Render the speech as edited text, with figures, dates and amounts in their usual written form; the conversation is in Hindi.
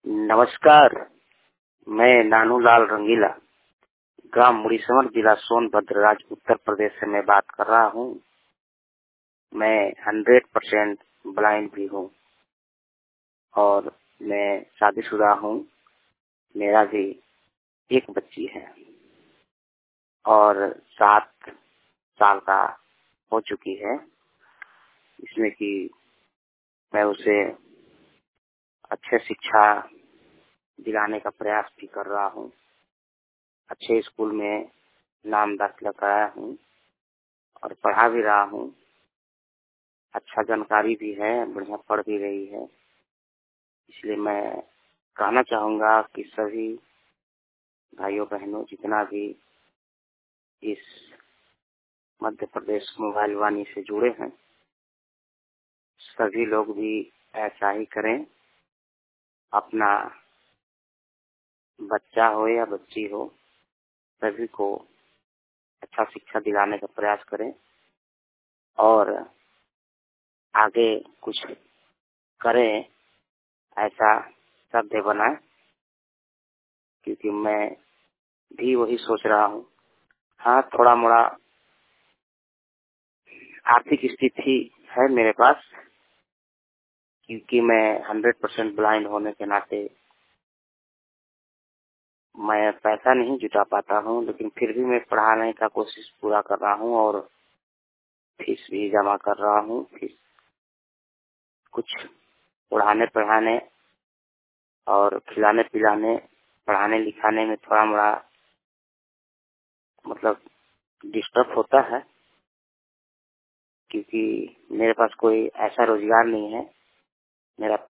नमस्कार। मैं नानूलाल रंगीला, ग्राम मुड़ीसमर, जिला सोनभद्र, राज्य उत्तर प्रदेश से मैं बात कर रहा हूँ। मैं 100% ब्लाइंड भी हूँ और मैं शादीशुदा हूँ। मेरा भी एक बच्ची है और 7 साल का हो चुकी है। इसमें कि मैं उसे अच्छे शिक्षा दिलाने का प्रयास भी कर रहा हूँ। अच्छे स्कूल में नाम दाखिला कराया हूँ और पढ़ा भी रहा हूँ। अच्छा जानकारी भी है, बढ़िया पढ़ भी रही है। इसलिए मैं कहना चाहूँगा कि सभी भाइयों बहनों जितना भी इस मध्य प्रदेश मोबाइल वाणी से जुड़े हैं, सभी लोग भी ऐसा ही करें। अपना बच्चा हो या बच्ची हो, सभी को अच्छा शिक्षा दिलाने का प्रयास करें और आगे कुछ करें, ऐसा साध्य बनाए। क्योंकि मैं भी वही सोच रहा हूँ। हाँ, थोड़ा मोड़ा आर्थिक स्थिति है मेरे पास, क्योंकि मैं 100% ब्लाइंड होने के नाते मैं पैसा नहीं जुटा पाता हूँ, लेकिन फिर भी मैं पढ़ाने का कोशिश पूरा कर रहा हूँ और फीस भी जमा कर रहा हूँ। फीस कुछ पढ़ाने पढ़ाने और खिलाने पिलाने, पढ़ाने लिखाने में थोड़ा मोड़ा मतलब डिस्टर्ब होता है, क्योंकि मेरे पास कोई ऐसा रोजगार नहीं है। मेरा